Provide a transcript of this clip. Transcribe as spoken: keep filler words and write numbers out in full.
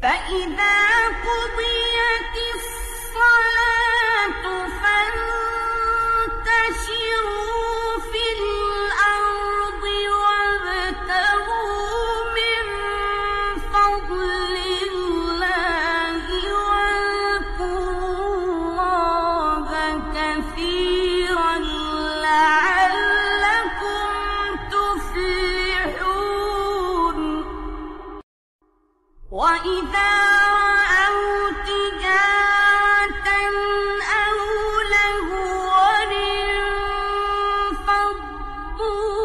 فإذا قضيت الصلاة فانتشروا في الأرض وابتغوا من فضل الله واذكروا الله كثيرا لعلكم تفلحون. وإذا رأوا تجارة أو لهوا انفضوا